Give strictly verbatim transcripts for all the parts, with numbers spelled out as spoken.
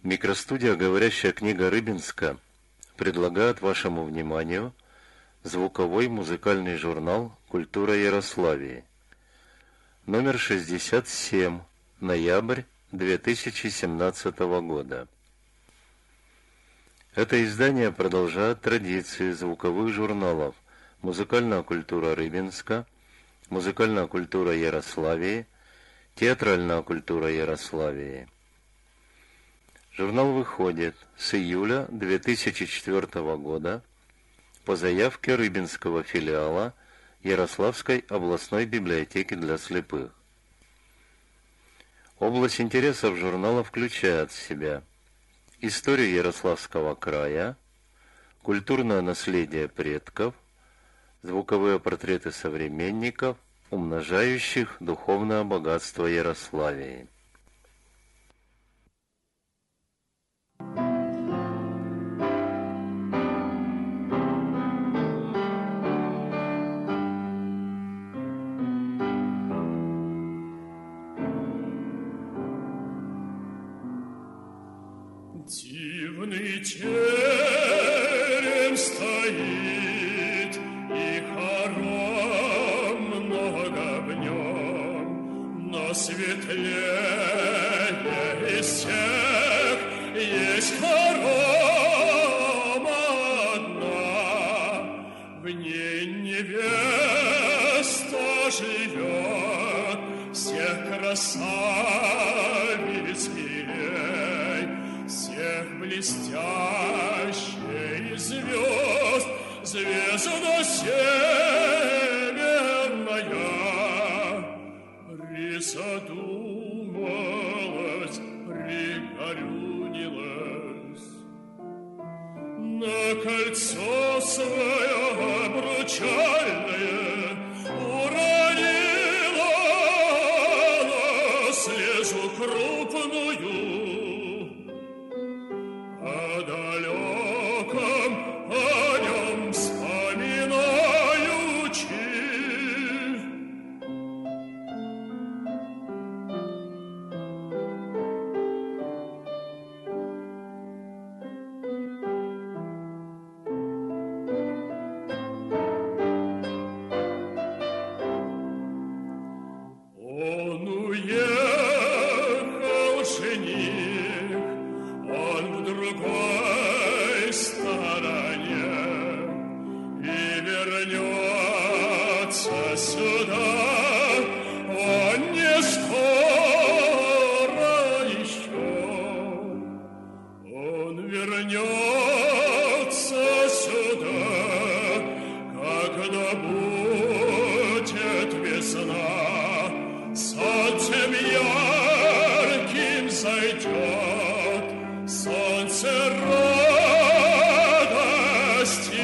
Микростудия «Говорящая книга Рыбинска» предлагает вашему вниманию звуковой музыкальный журнал «Культура Ярославии», номер шестьдесят семь, ноябрь две тысячи семнадцатого года. Это издание продолжает традиции звуковых журналов «Музыкальная культура Рыбинска», «Музыкальная культура Ярославии», «Театральная культура Ярославии». Журнал выходит с июля две тысячи четвёртого года по заявке Рыбинского филиала Ярославской областной библиотеки для слепых. Область интересов журнала включает в себя историю Ярославского края, культурное наследие предков, звуковые портреты современников, умножающих духовное богатство Ярославии. Дивный терем стоит, и хором много в нем, но светлее из всех есть хором одна, в ней невеста живет, всех красавиц милей, всех блестящей звезд, звезда северная, призадумалась, пригорюнилась, на кольцо свое обручальное уронила слезу крупную. О далеком о нем вспоминаючи. Он уехал жених, он в другой стороне, и вернется сюда он не скоро еще. Он вернется сюда, когда будет весна, солнцем ярким зайдет, солнце радости.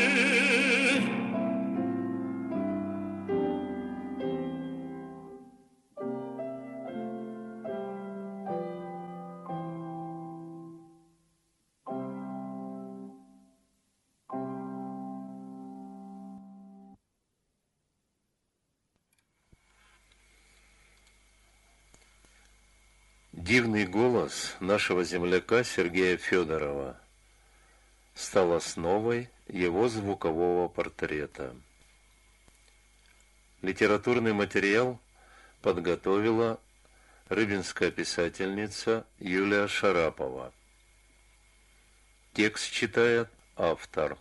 Дивный голос нашего земляка Сергея Федорова стал основой его звукового портрета. Литературный материал подготовила рыбинская писательница Юлия Шарапова. Текст читает автор.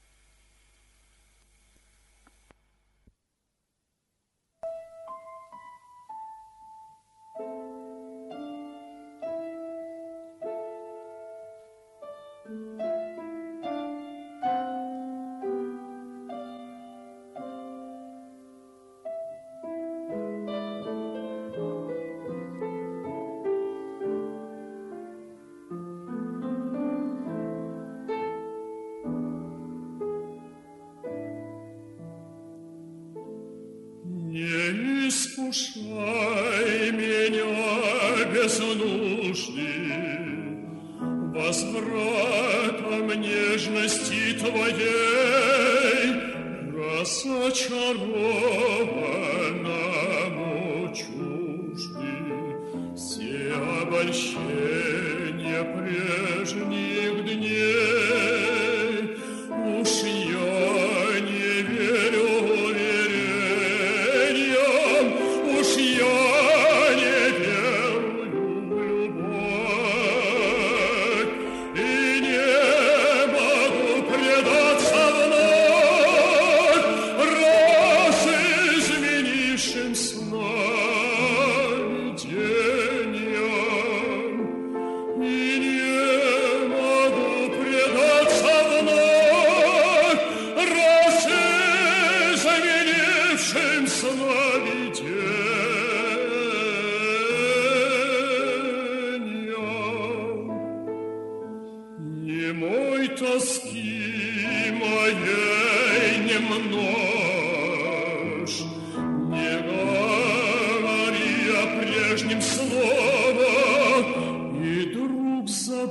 Не искушай меня без нужды возвратом нежности твоей, разочарованному чужды все обольщения прежних дней. Уж я не верю уверениям, уж я не верую в любовь и не могу предаться вновь раз изменившим сновидениям. И не могу предаться вновь раз изменившим сновидениям. Немой тоски моей не множь, не говори о прежнем слово, и друг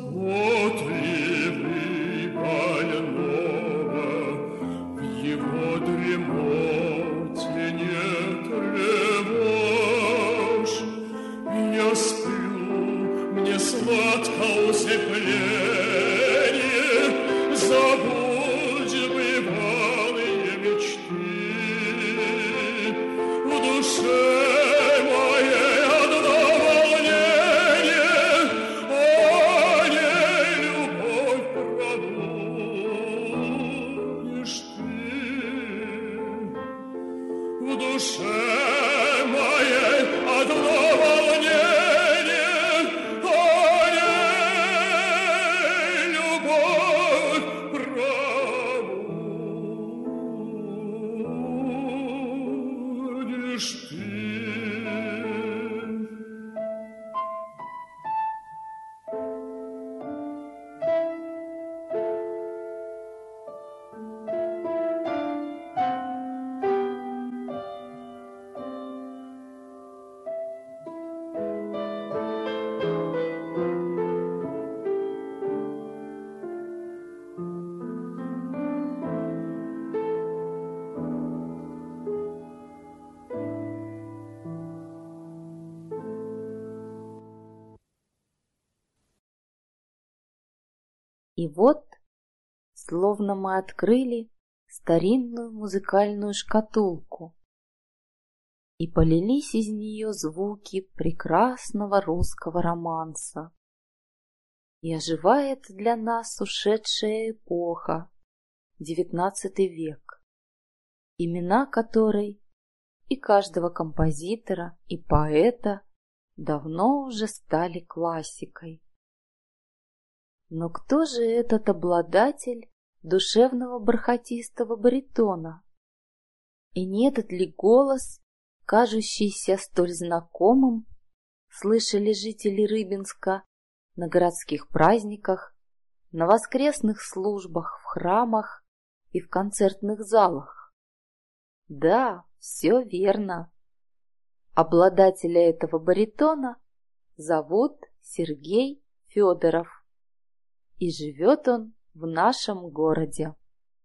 заботливый больного в его дремоте не тревожь. Я сплю, мне сладко усыпление, забудь бывалые мечты. В душе моей одно волнение, о ней любовь пробудешь ты. В душе моей одно волнение, о ней любовь пробудешь ты. И вот, словно мы открыли старинную музыкальную шкатулку, и полились из нее звуки прекрасного русского романса. И оживает для нас ушедшая эпоха, девятнадцатый век, имена которой и каждого композитора, и поэта давно уже стали классикой. Но кто же этот обладатель душевного бархатистого баритона? И не этот ли голос, кажущийся столь знакомым, слышали жители Рыбинска на городских праздниках, на воскресных службах в храмах и в концертных залах? Да, все верно. Обладателя этого баритона зовут Сергей Федоров. И живет он в нашем городе.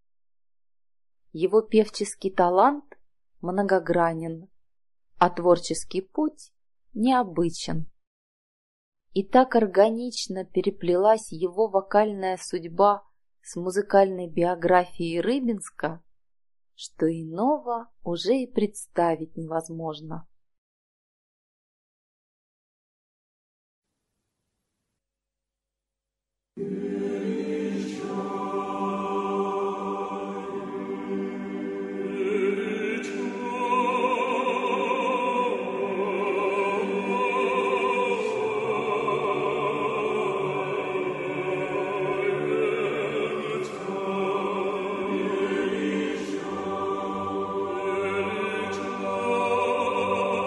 Его певческий талант многогранен, а творческий путь необычен. И так органично переплелась его вокальная судьба с музыкальной биографией Рыбинска, что иного уже и представить невозможно. Oh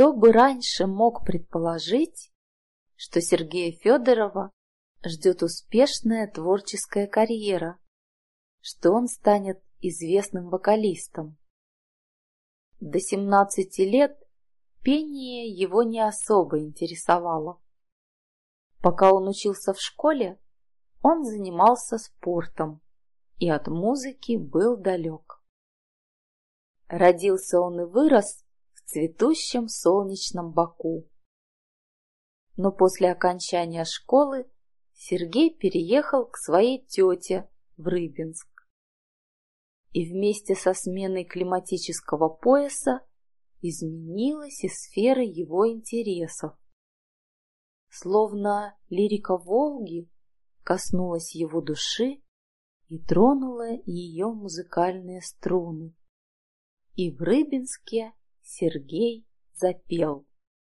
Кто бы раньше мог предположить, что Сергея Федорова ждет успешная творческая карьера, что он станет известным вокалистом. До семнадцати лет пение его не особо интересовало. Пока он учился в школе, он занимался спортом и от музыки был далек. Родился он и вырос в цветущем солнечном Баку. Но после окончания школы Сергей переехал к своей тете в Рыбинск. И вместе со сменой климатического пояса изменилась и сфера его интересов. Словно лирика Волги коснулась его души и тронула ее музыкальные струны. И в Рыбинске Сергей запел.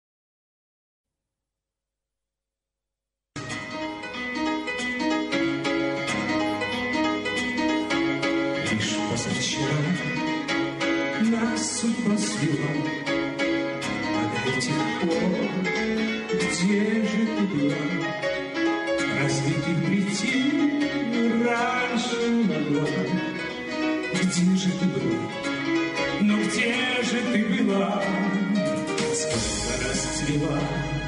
Лишь позавчера нас судьба свела, а до этих пор где же ты была? Разве ты прийти раньше могла? Где же ты была? Ну где же ты была? Сколько раз цвела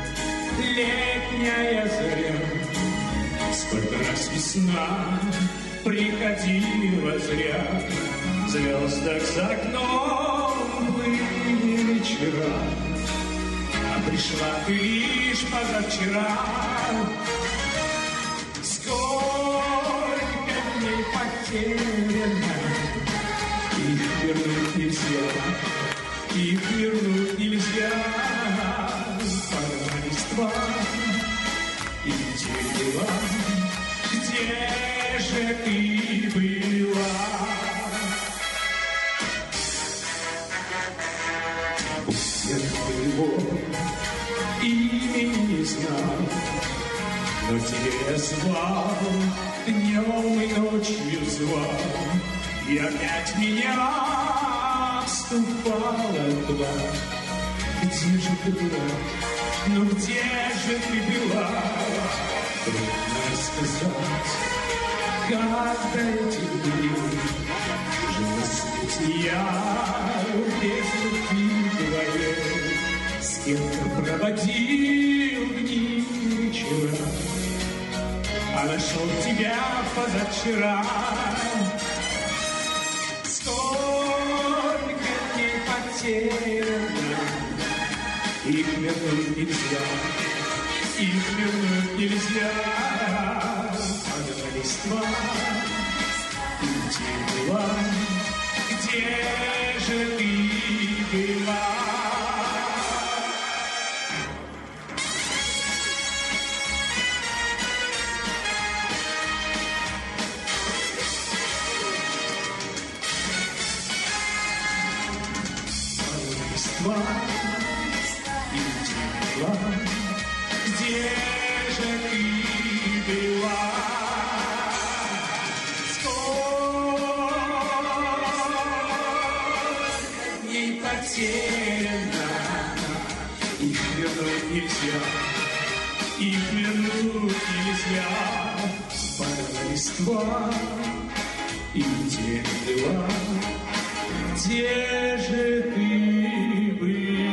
летняя заря, сколько раз весна приходила зря. В звездах за окном были вечера, а пришла ты лишь позавчера. Сколько дней потеряно, их вернуть нельзя, их вернуть нельзя. Пора листва и где была, где же ты была? Успех твоего имени не знал, но тебе я звал, днем и ночью звал, и опять меня вступала туда. Где же ты была? Ну где же ты была? Трудно рассказать, как до этих дней жил на свете я без руки твоей, с кем-то проводил дни и вечера, а нашел тебя позавчера. Сколько дней потеряно, их вернуть нельзя, их вернуть нельзя. Падала листва, и где была, где же ты была? Падала листва, и где была, где же ты была? Потеряно, их вернуть нельзя, их вернуть нельзя. Падала листва, и где была, где же ты была?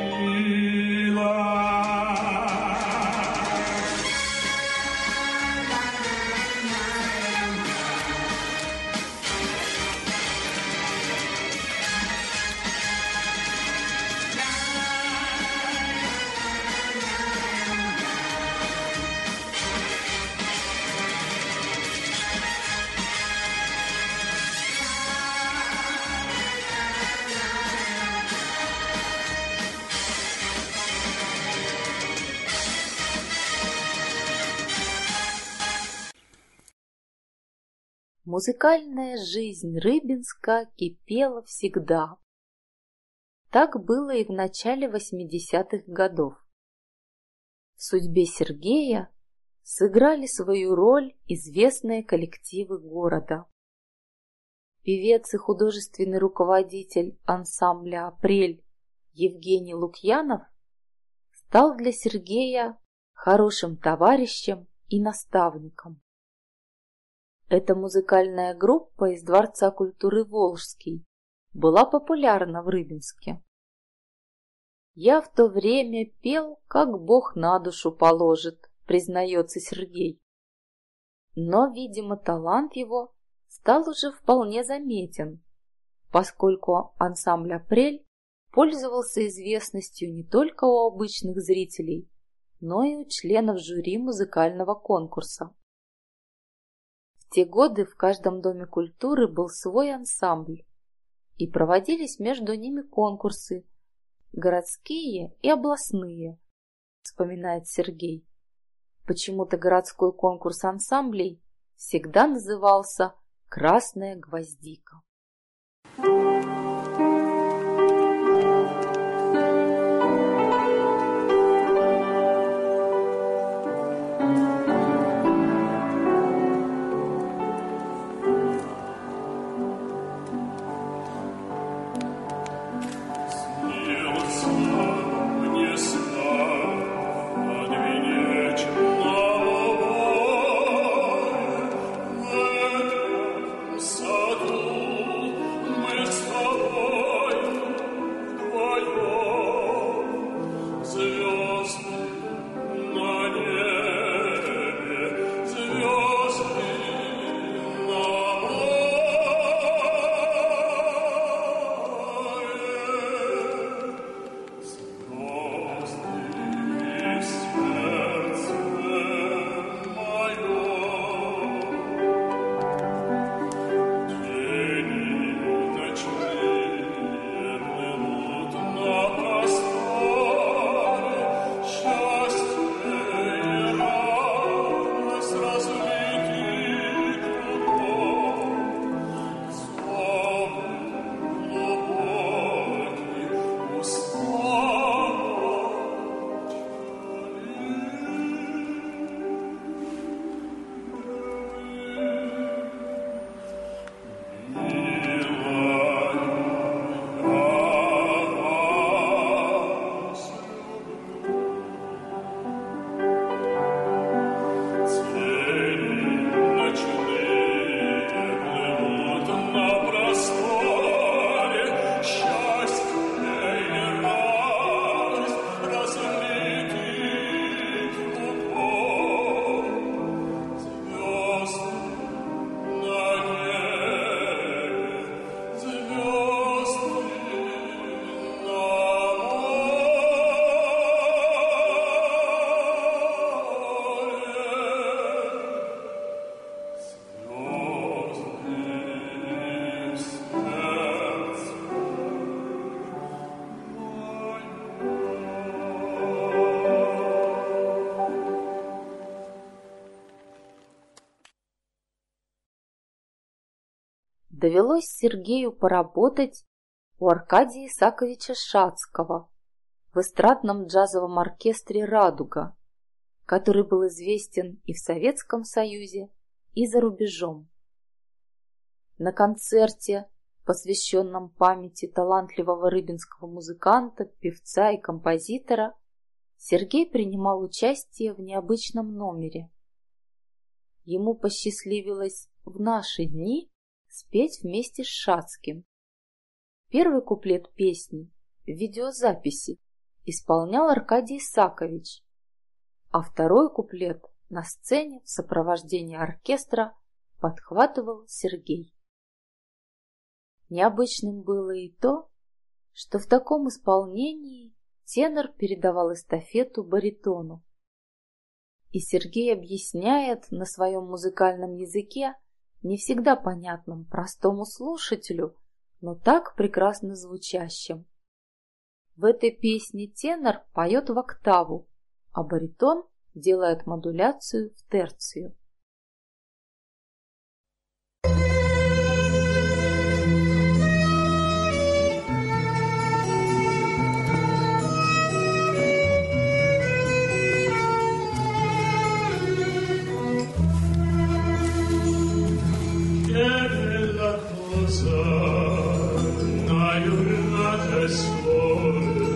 Музыкальная жизнь Рыбинска кипела всегда. Так было и в начале восьмидесятых годов. В судьбе Сергея сыграли свою роль известные коллективы города. Певец и художественный руководитель ансамбля «Апрель» Евгений Лукьянов стал для Сергея хорошим товарищем и наставником. Эта музыкальная группа из Дворца культуры Волжский была популярна в Рыбинске. «Я в то время пел, как Бог на душу положит», признается Сергей. Но, видимо, талант его стал уже вполне заметен, поскольку ансамбль «Апрель» пользовался известностью не только у обычных зрителей, но и у членов жюри музыкального конкурса. В те годы в каждом доме культуры был свой ансамбль, и проводились между ними конкурсы, городские и областные, вспоминает Сергей. Почему-то городской конкурс ансамблей всегда назывался «Красная гвоздика». Довелось Сергею поработать у Аркадия Исаковича Шацкого в эстрадном джазовом оркестре «Радуга», который был известен и в Советском Союзе, и за рубежом. На концерте, посвященном памяти талантливого рыбинского музыканта, певца и композитора, Сергей принимал участие в необычном номере. Ему посчастливилось в наши дни спеть вместе с Шацким. Первый куплет песни в видеозаписи исполнял Аркадий Исакович, а второй куплет на сцене в сопровождении оркестра подхватывал Сергей. Необычным было и то, что в таком исполнении тенор передавал эстафету баритону. И Сергей объясняет на своем музыкальном языке, не всегда понятным простому слушателю, но так прекрасно звучащим. В этой песне тенор поет в октаву, а баритон делает модуляцию в терцию. La cosa, una giornata sola.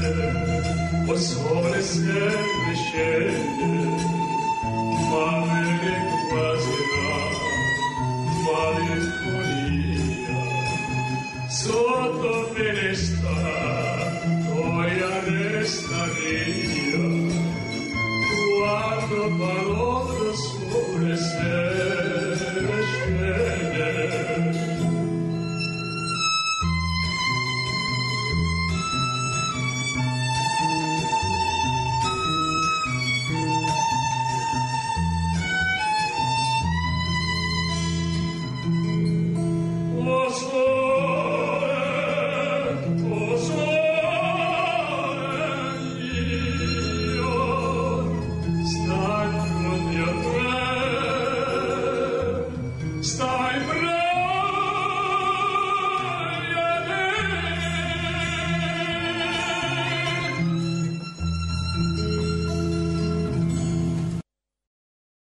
o sole sempre scende, male quasi là, malinconia, sotto finestra, gioia resta mia, quando parlo da sole sempre scende. Sta